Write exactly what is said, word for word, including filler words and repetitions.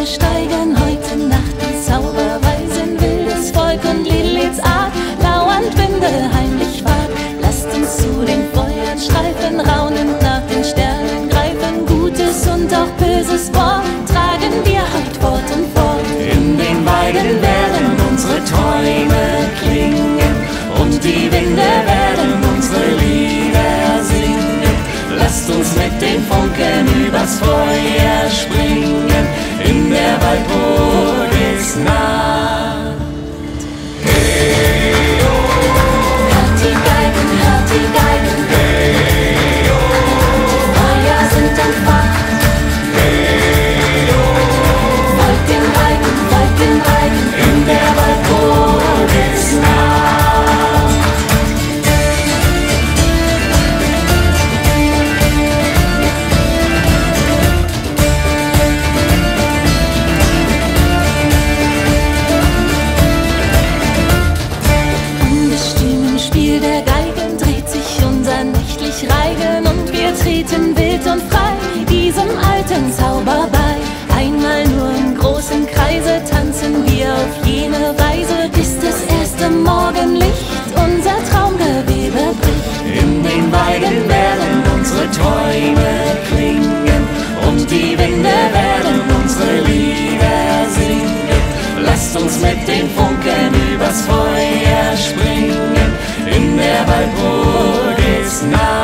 steigen heute Nacht in Zauberweise in wildes Volk und Liliths Art. Lauernd Winde, heimlich Fahrt, lasst uns zu den Feuern streifen, raunend nach den Sternen greifen. Gutes und auch böses Wort tragen wir heute fort und fort. In den Weiden werden unsere Träume klingen und die Winde werden unsere Lieder singen. Lasst uns mit den Funken übers Feuer springen in der Walpurgisnacht. Hey, oh. Hört die Geigen, hört die Geigen. Hey, oh. Die Feuer sind entfacht. Hey, oh. Folgt den Reigen, folgt den Reigen in der Walpurgisnacht. Der Geigen dreht sich unser nächtlich Reigen und wir treten wild und frei diesem alten Zauber bei. Einmal nur im großen Kreise tanzen wir auf jene Weise, bis das erste Morgenlicht unser Traumgewebe bricht. In den Weiden werden unsere Träume klingen und die Winde werden unsere Lieder singen. Lasst uns mit den Funken übers Feuer springen in der Walpurgisnacht.